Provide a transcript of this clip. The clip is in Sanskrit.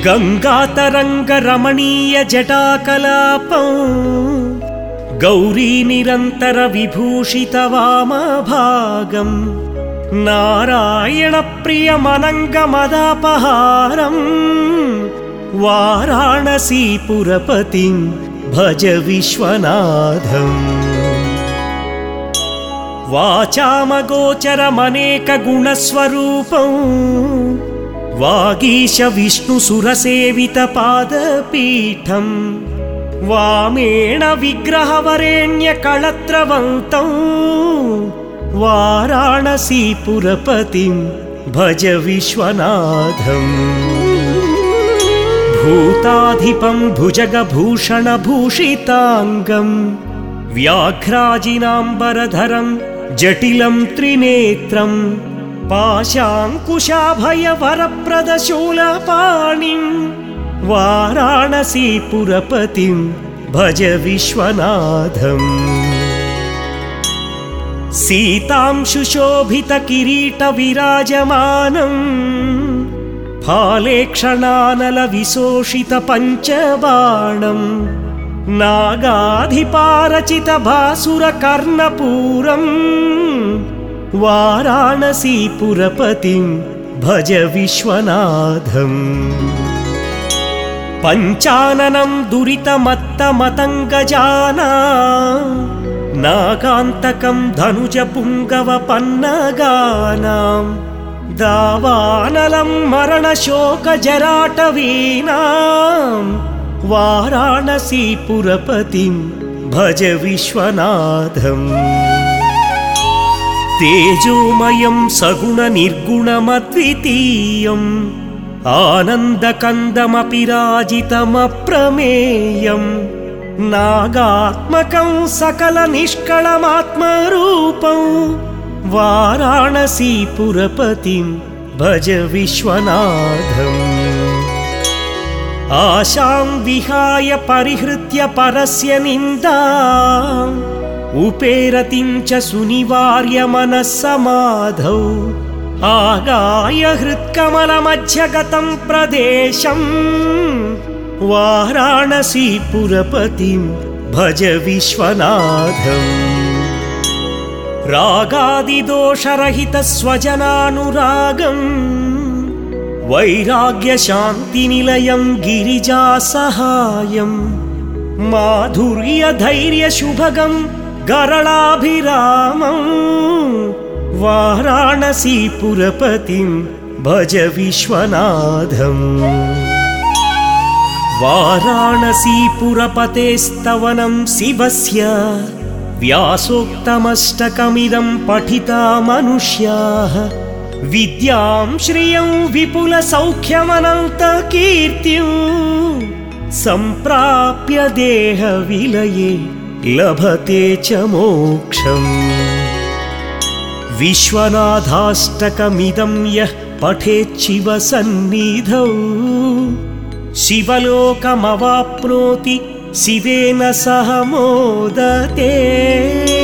गंगातरंगरमणीय जटाकलापं गौरी निरंतर विभूषित वामभागं नारायण प्रियमनंगमदापहारं वाराणसीपुरपतिं भज विश्वनाथम्। वाचामगोचरमनेक गुणस्वरूपं वागीश विष्णुसुरसेवित पादपीठं वामेण विग्रहवरेण्य कळत्रवन्तं वाराणसीपुरपतिं भज विश्वनाथम्। भूताधिपं भुजगभूषणभूषिताङ्गं व्याघ्राजिनाम्बरधरं जटिलं त्रिनेत्रं पाशाङ्कुशाभयवरप्रदशूलपाणिं वाराणसीपुरपतिं भज विश्वनाथम्। सीतांशुशोभितकिरीटविराजमानं फालेक्षणानलविशोषितपञ्चबाणं नागाधिपारचितभासुरकर्णपूरं वाराणसीपुरपतिं भज विश्वनाथम्। पञ्चाननं दुरितमत्तमतङ्गजानां नागान्तकं धनुजपुङ्गवपन्नगानां दावानलं मरणशोकजराटवीनां वाराणसीपुरपतिं भज विश्वनाथम्। तेजोमयं सगुणनिर्गुणमद्वितीयम् आनन्दकन्दमपि राजितमप्रमेयं नागात्मकं सकलनिष्कळमात्मरूपं वाराणसीपुरपतिं भज विश्वनाथम्। आशां विहाय परिहृत्य परस्य निन्दाम् उपेरतिं च सुनिवार्य मनस्समाधौ आगाय हृत्कमलमध्यगतं प्रदेशं वाराणसीपुरपतिं भज विश्वनाथम्। रागादिदोषरहितस्वजनानुरागं वैराग्यशान्तिनिलयं गिरिजासहायं माधुर्यधैर्यशुभगं गरलाभिरामं वाराणसीपुरपतिं भज विश्वनाथम्। वाराणसीपुरपतेस्तवनं शिवस्य व्यासोक्तमष्टकमिदं पठिता मनुष्याः विद्यां श्रियं विपुलसौख्यमनन्तकीर्तिं सम्प्राप्य देहविलये लभते च मोक्षम्। विश्वनाथाष्टकमिदं यः पठेत् शिवसन्निधौ शिवलोकमवाप्नोति शिवेन सह मोदते।